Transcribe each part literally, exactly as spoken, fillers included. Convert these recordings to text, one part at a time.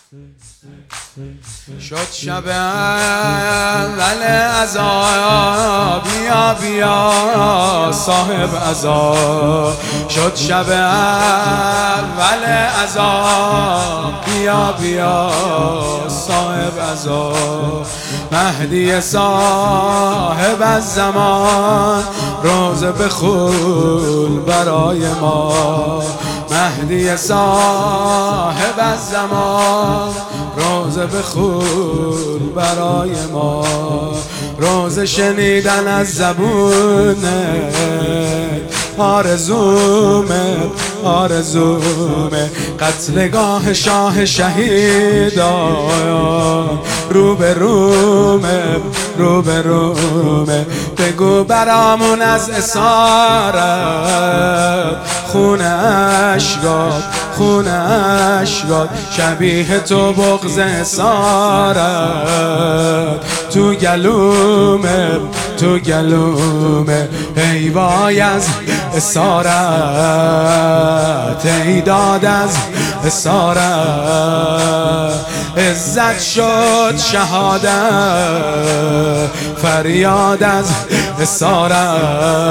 شد شب اول عزا، بیا بیا صاحب عزا. شد شب اول عزا، بیا بیا صاحب عزا. مهدی صاحب الزمان، روزه بخون برای ما. مهدی صاحب الزمان، روزه بخون برای ما. روزه شنیدن از زبونه، آرزومه آرزومه. قتلگاه شاه شهیدان، رو به رومه رو به رومه. بگو برامون از اسارت، خون اشکات خون اشکات. شبیه تو بغض اسارت، تو گلومه تو گلومه. ای وای از اسارت، ای داد از اسارت. عزت شد شهادت، فریاد از اسارت.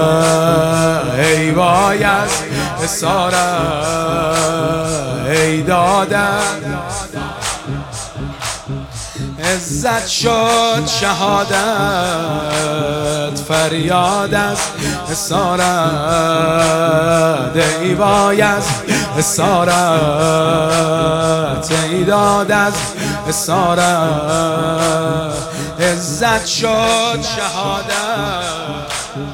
ای وای از اسارت، ای دادن. عزت شد شهادت، فریاد از اسارت. ای وای از اسارت، ای داد از اسارت. عزت شد شهادت.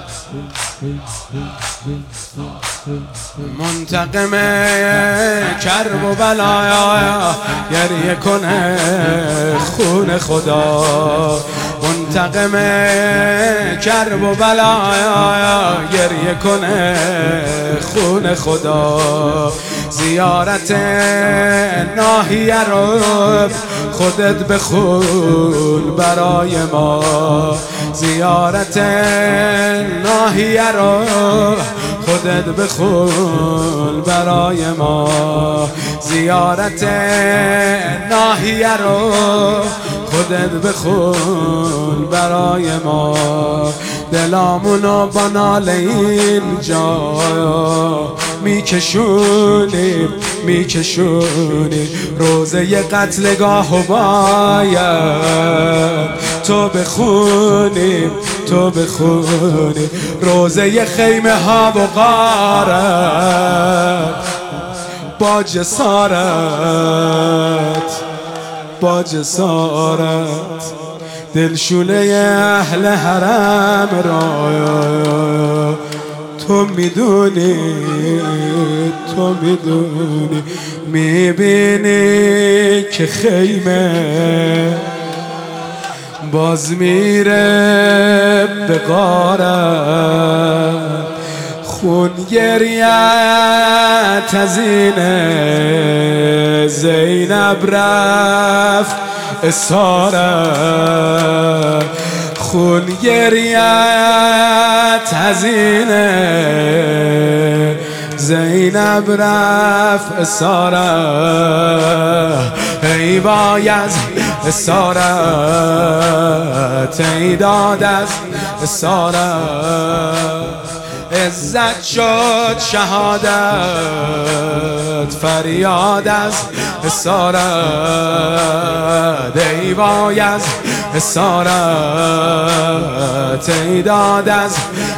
منتقم کرب و بلایا، گریه کنه خون خدا. منتقم کرب و بلایا، گریه کنه خون خدا. زیارت ناحیه رو خودت بخون برای ما. زیارت ناحیه رو خودت بخون برای ما. زیارت ناحیه رو خودت بخون برای ما. دلامونو با ناله اینجا میکشونیم میکشونیم. روزه ی قتلگاه و باید تو بخونیم تو بخونیم. روزه ی خیمه ها و غارت، با جسارت با جسارت. دلشونه اهل حرم را تو میدونی تو میدونی. میبینی که خیمه باز میره به غارت. خون گریت از اینه، زینب رفت اسارت. خون گریت از اینه، زینب رفت اسارت. ای وای از اسارت، ای داد از اسارت. عزت شد شهادت، فریاد از اسارت. ای وای از اسارت، ای داد از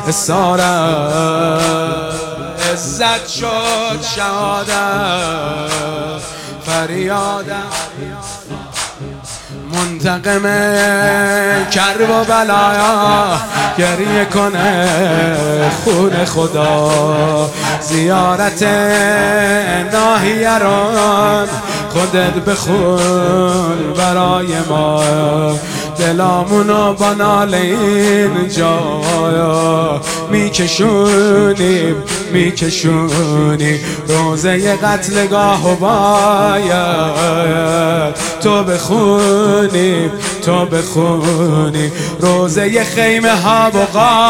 اسارت. عزت شد شهادت، فریاد. منتقم کرب و بلایا، گریه کنه خون خدا. زیارت ناحیه رو خودت بخون برای ما. دلامونو با ناله اینجا میکشونیم میکشونی. روزه ی قتلگاه و باید تو بخونیم تو بخونی روزه خیمه ها و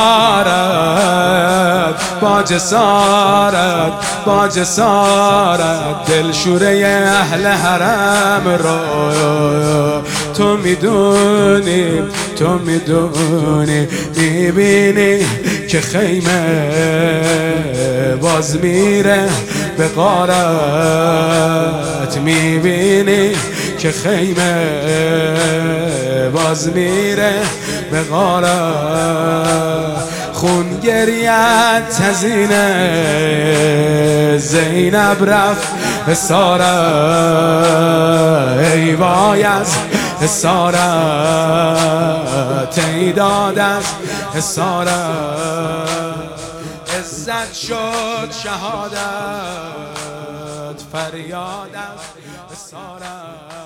غارت با جسارت با جسارت دلشوره اهل حرم رو تو میدونی تو میدونی میبینی که خیمه باز میره به غارت میبینی که خیمه باز میره به غارت خون گریت تزینه زینب رفت اسارت ای وای از اسارت ای داد از اسارت عزت شد شهادت فریاد از اسارت